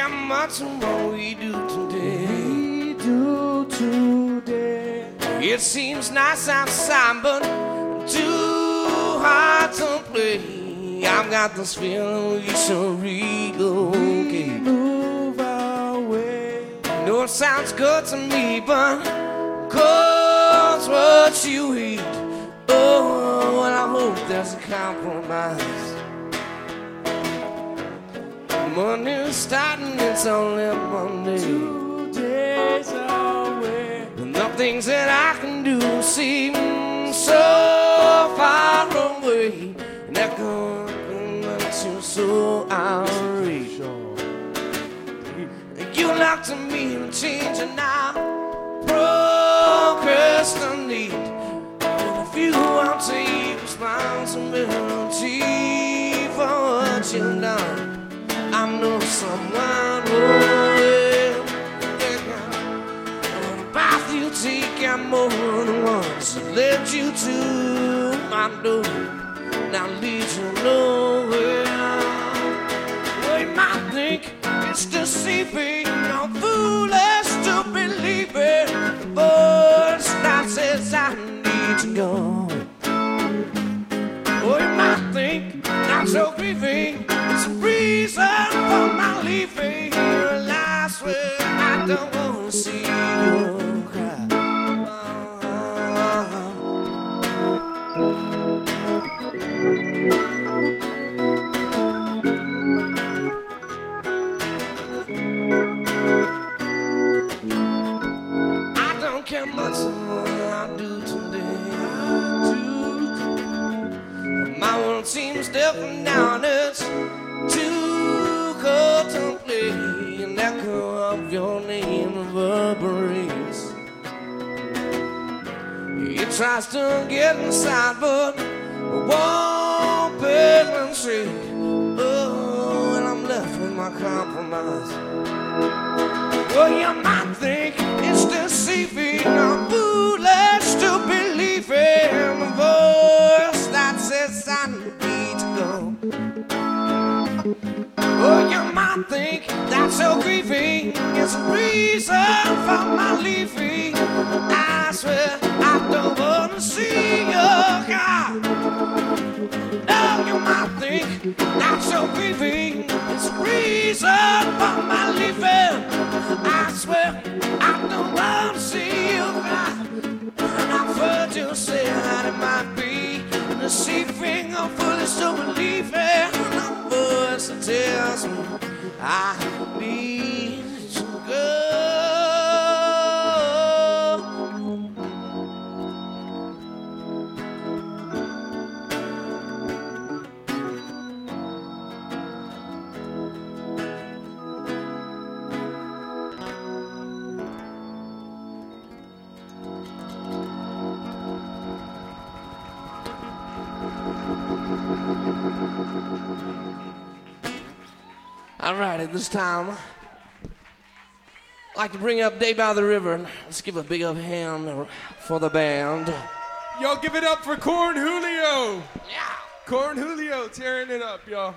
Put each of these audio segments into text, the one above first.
care much what we do today. It seems nice outside, but too hard to play. I've got this feeling we should relocate. Move away. No, it sounds good to me, but cause what you hate. Oh, well, I hope there's a compromise. Monday's starting, it's only Monday. 2 days away. And the things that I can do seem so far away. And that makes you so irate. You like to me and change and now procrastinate. And if you want to take responsibility for what you've done, I know someone who will. On the path you take, I'm more than once. It led you to my door, now leads you nowhere. Well, you might think it's deceiving, I'm foolish to believe it. But that says I need to go. Oh, you might think not so grieving, it's a reason for my leaving. And I swear I don't want to see you cry. I don't care much what I do today. My world seems different now, and it's too cold to play. An echo of your name reverberates. It tries to get inside, but won't penetrate. Oh, and I'm left with my compromise. Well, you might think it's deceiving, I'm foolish to believe in the voice that says I need to go. Oh, you might think that's so grieving, it's a reason for my leaving. I swear I don't want to see you cry. No, you might think that's so grieving, it's a reason for my leaving. I swear I don't want to see you cry. And I've heard you say that it might be deceiving or foolish to believe it. The voice that tells me I need to go. All right, at this time, I'd like to bring up Day by the River. Let's give a big up hand for the band. Y'all give it up for Corn Julio. Yeah. Corn Julio tearing it up, y'all.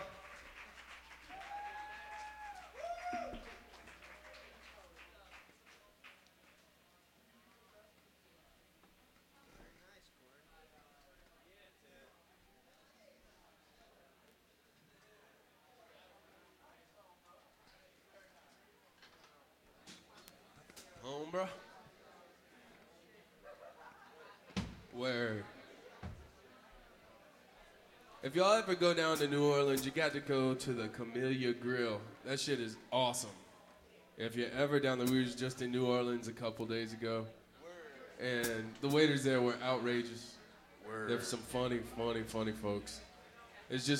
Home, bro. Word. If y'all ever go down to New Orleans, you got to go to the Camellia Grill. That shit is awesome. If you're ever down there, we was just in New Orleans a couple days ago. And the waiters there were outrageous. They're some funny folks. It's just